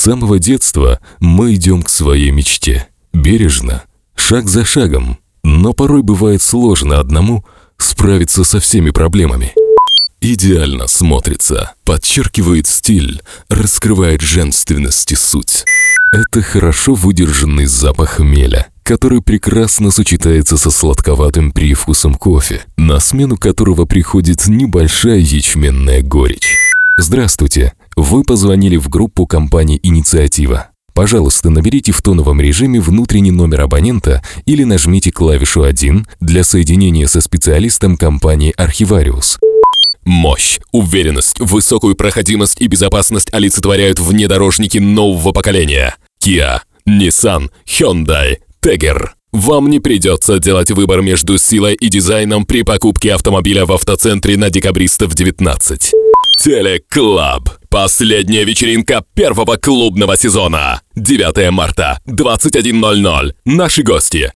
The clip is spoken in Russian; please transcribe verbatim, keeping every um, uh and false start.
самого детства мы идем к своей мечте. Бережно, шаг за шагом. Но порой бывает сложно одному справиться со всеми проблемами. Идеально смотрится, подчеркивает стиль, раскрывает женственность и суть. Это хорошо выдержанный запах хмеля, который прекрасно сочетается со сладковатым привкусом кофе, на смену которого приходит небольшая ячменная горечь. Здравствуйте! Вы позвонили в группу компании «Инициатива». Пожалуйста, наберите в тоновом режиме внутренний номер абонента или нажмите клавишу один для соединения со специалистом компании «Архивариус». Мощь, уверенность, высокую проходимость и безопасность олицетворяют внедорожники нового поколения. Kia, Nissan, Hyundai, Tiger. Вам не придется делать выбор между силой и дизайном при покупке автомобиля в автоцентре на Декабристов девятнадцать. Телеклаб. Последняя вечеринка первого клубного сезона. девятого марта, двадцать один ноль ноль. Наши гости.